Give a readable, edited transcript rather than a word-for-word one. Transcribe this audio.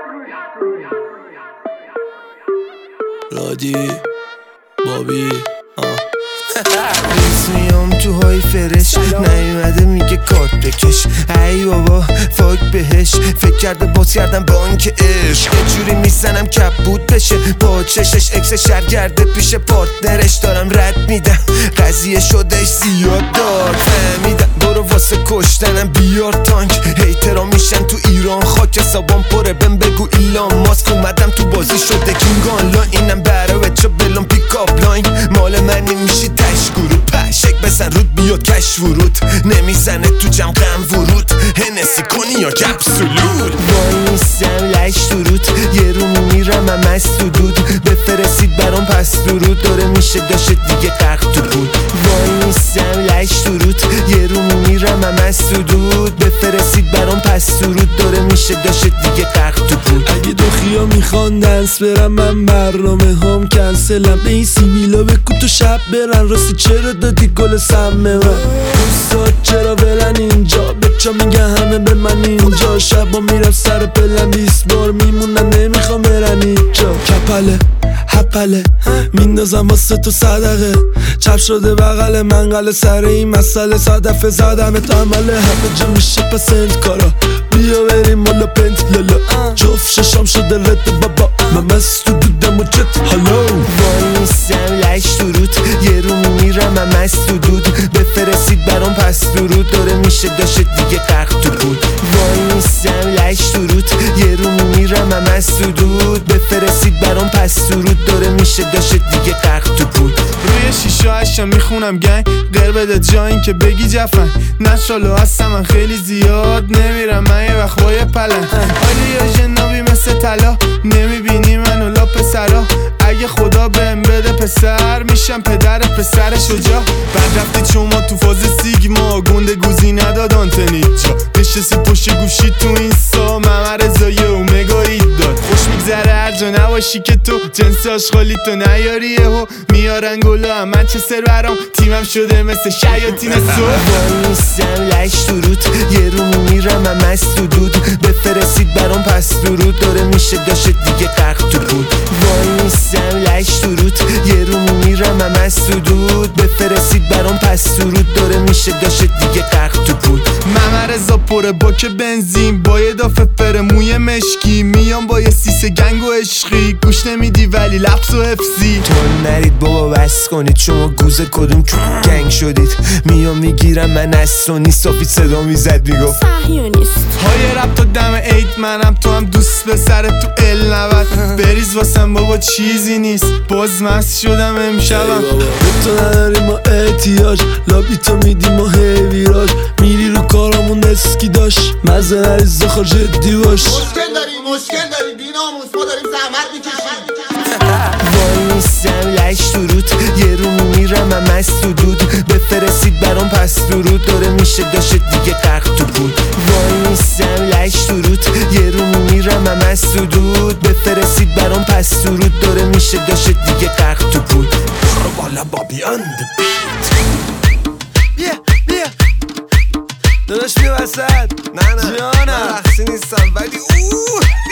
رادی بابی میام تو های فرش نیومده میگه کارت بکش. ای بابا فاک بهش فکر کرده باز کردم بانک عشق. یه جوری میزنم کبود بشه با چشش اکس شرگرده پیش پارتنرش. دارم رد میدم قضیه شدهش زیاد دارک. فهمیدم برو واسه کشتنم بیار تانک. هیترا میشن تو ایران خاک حسابام پره. بهم بگو ایلان ماسک اومدم تو بازی شده کینگ آنلاین. اینم برای بچه بلون پیکاپ لاین. مال منی میشی تشگورو پشک بزن رود بیاد کش ورود. نمیزنه تو جمع غم ورود. هنسی کنی یا کپسولود. وای نیستم لش درود. یه رو میمیرم هم از تو دود. بفرستید برام پس درود. داره میشه داشت دیگه قرق تو بود. وای نیستم لش درود. یه رو میمیرم هم از تو دود. بفرستید برام پس درود. داره میشه داشت دیگه قرق تو بود. اگه دخیا میخوان دنس برم من برنامه هم کنسلم. به این سیبیلا بکو تو شب برن. راستی چرا دادی گل سمه من؟ دوستات چرا بلن اینجا؟ بچه میگه همه به من اینجا. شبا میرم سر پلن 20 بار میمونن نمیخوام برن اینجا. کپله هپله میندازم واسه تو صدقه. چپ شده بغل منقل سر این مسئله. صدفه زدمت عمله همه جا میشه پسند کارا. بیا بریم مالا پنت لالا. جفت ششام شده رد بابا. من مست تو دودم و جت هالو. وای نیستم لش درود. یه رو میمیرم هم از تو دود. بفرستید برام پس درود. داره میشه داشت دیگه قرق تو بود. وای نیستم لش درود. یه رو میمیرم هم از تو دود. بفرستید برام پس درود. داره میشه داشت دیگه قرق تو بود. روی شیشه هشم میخونم گنگ غیر بده جا که بگی جفن. نشالو هستم من خیلی زیاد نمیرم من یه وقت با یه پلن. حالی یا جنابی مثل طلا نمیبینی منو لا پسرا. اگه خدا بهم بده پسر میشم پدر پسر شجاع. بعد رفتی چون ما تو فاز سیگما گنده گوزی نداد آنتنی جا. نشستی پشت گوشی تو اینستا ممر رضایی اومگایی داد. خوش میگذره هر جا نباشی که تو جنس آشغالی تو نیاری یهو میارن گلو هم من چه سر برام. تیمم شده مثل شیاطین سو. وای نیستم لش درود. یه رو میمیرم هم از تو دود. بفرستید برام پس درود. داره میشه داشت دیگه قرق تو بود. وای نیستم لش درود. یه رو میمیرم هم از تو دود. بفرستید برام پس درود. داره میشه داشت دیگه قرق تو بود. ممر رضا پره باک بنزین با یه دافه فر موی مشکی. میام با یه سیسه گنگ و عشقی. گوش نمیدی ولی لفظ و حفظی. تو نرید بابا بس کنید شما گوزه کدوم گنگ شدید. میام میگیرم من از سونی صافی صدا میزد میگفت صهیونیست. های رب تا دم ایت منم تو هم دوست به سر تو ال 90. بریز واسم بابا چیزی نیست باز مست شدم امشبم. به تو نداریم ما احتیاج. لابی تو میدیم ما هیویراج. میری رو کارامون اسکی داشت مزه نریز دخار جدی باش. مشکل داری بیناموس ما داریم زحمت میکشیم. وای نیستم لش درود. یه رو میمیرم هم از تو دود. بفرستید برام پس درود. داره میشه داشت دیگه قرق تو بود. وای نیستم لش درود. یه رو میمیرم هم از تو دود. بفرستید برام پس درود. داره میشه داشت دیگه قرق تو بود. والا بابی اند بیا داداش بیا وسط. نه جانم رقصی نیستم ولی